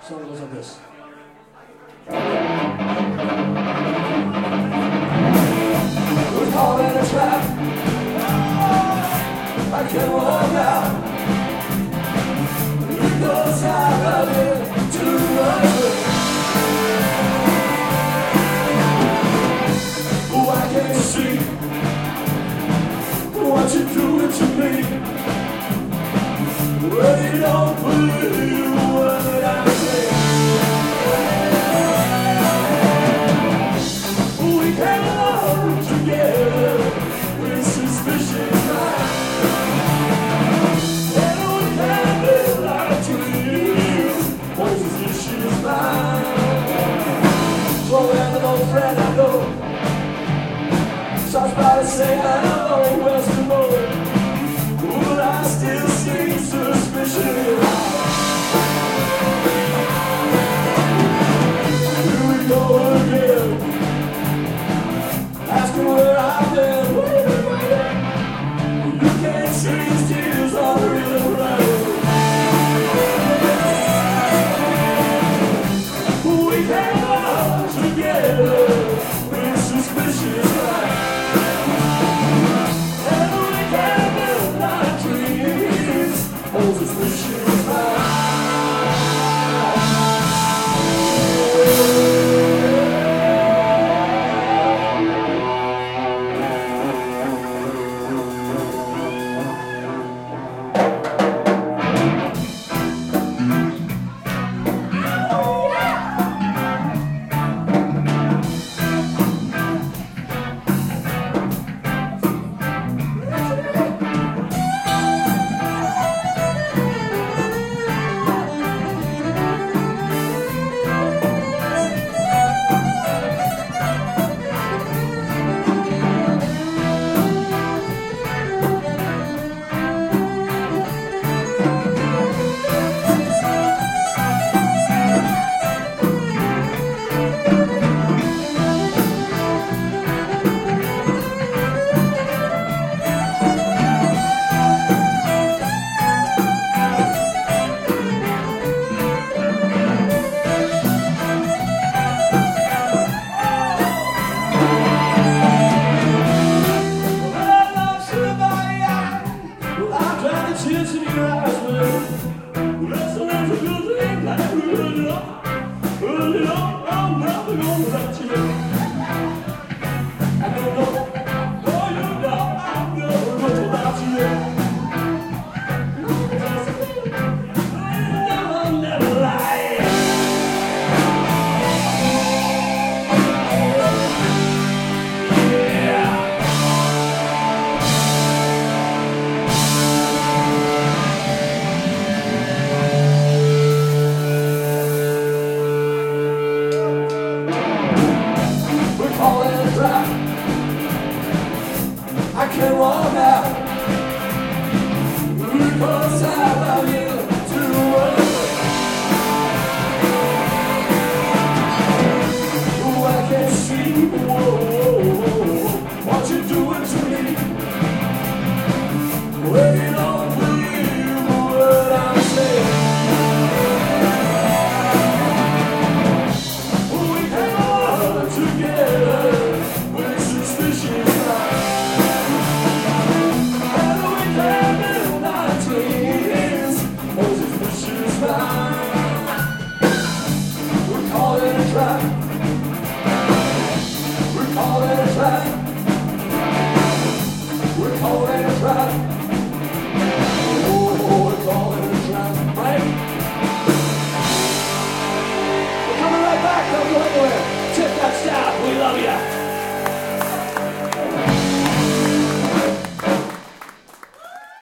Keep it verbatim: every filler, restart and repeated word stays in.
Song goes like this. We're caught in a trap. I can't walk out because I love you too much. Oh, I can't see what you're doing to me. Well, you don't believe what I say. We came along together with suspicious minds, and we can't live like dreams. Oh, suspicious minds. So when an old friend I know starts by to say I know where's the road, will I still see suspicious? Here we go again, asking where I've been. Waiting, waiting. You can't see these tears are really running. We came out together with suspicious minds. Tears in your eyes, man. That's the way to do things like we really are. Really are. I'm never gonna let you. I don't know. Oh, you know I'm never gonna let you. Never, never lie. Yeah. I can't walk out because I love you too much. Oh, I can't see whoa, what you're doing to me. Well, you don't believe what I'm saying. We came all together with suspicious minds. We're calling it a trap.